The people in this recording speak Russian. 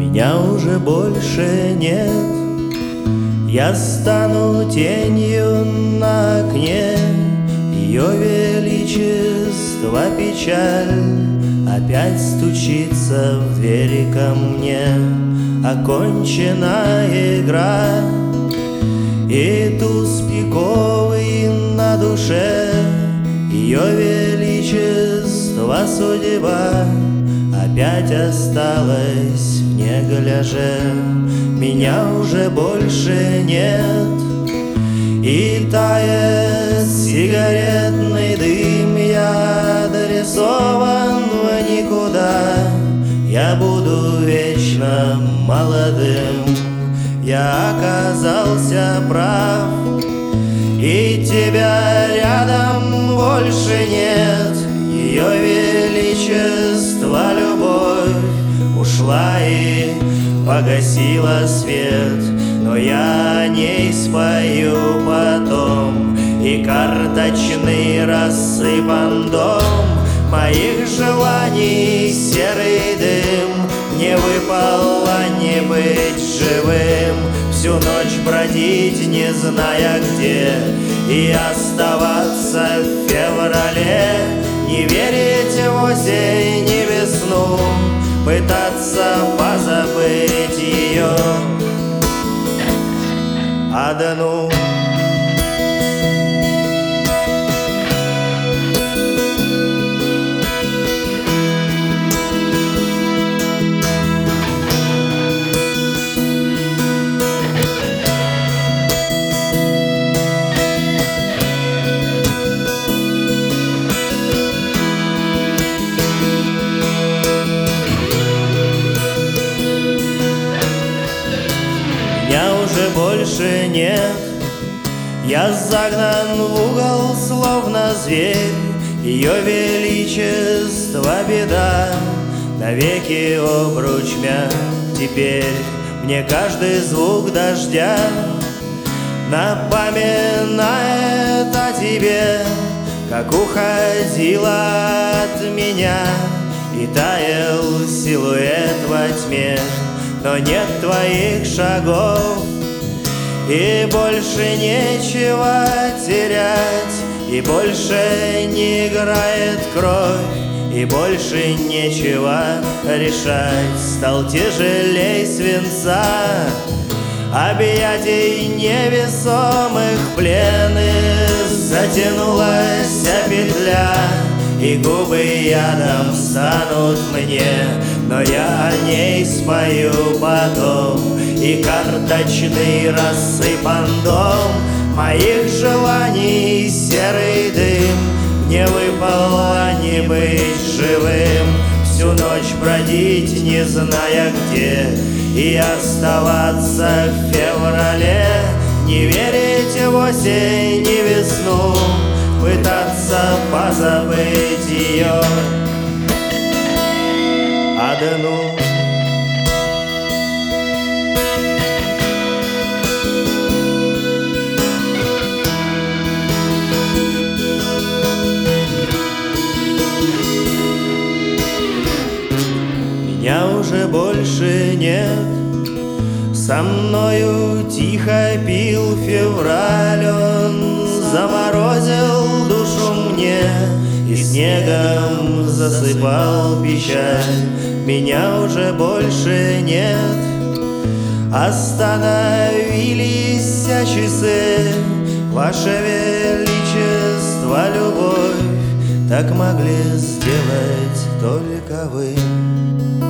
Меня уже больше нет. Я стану тенью на окне. Ее величество печаль опять стучится в двери ко мне. Окончена игра, и туз пиковый на душе. Ее величество судьба опять осталась в негляже. Меня уже больше нет, и тает сигаретный дым. Я адресован в никуда. Я буду вечно молодым. Я оказался прав, и тебя рядом больше нет. Ее величество любовь ушла и погасила свет, но я о ней спою потом. И карточный рассыпан дом моих желаний, серый дым. Мне выпало не быть живым, всю ночь бродить, не зная где, и оставаться в феврале. Не верить в осень и весну, пытаться позабыть ее одну. Меня уже больше нет. Я загнан в угол, словно зверь. Ее величество беда, навеки обруч мя. Теперь мне каждый звук дождя напоминает о тебе, как уходила от меня, и таял силуэт во тьме. Но нет твоих шагов, и больше нечего терять, и больше не играет кровь, и больше нечего решать. Стал тяжелей свинца, объятий невесомых плен, и затянулась петля, и губы ядом станут мне. Но я о ней спою потом, и карточный рассыпан дом моих желаний, серый дым. Мне выпало не быть живым, всю ночь бродить, не зная где, и оставаться в феврале. Не верить в осень и весну, пытаться позабыть ее одну. Меня уже больше нет. Со мною тихо пил февраль, он заморозил душу мне и снегом засыпал печаль. Меня уже больше нет. Остановились часы, ваше величество, любовь так могли сделать только вы.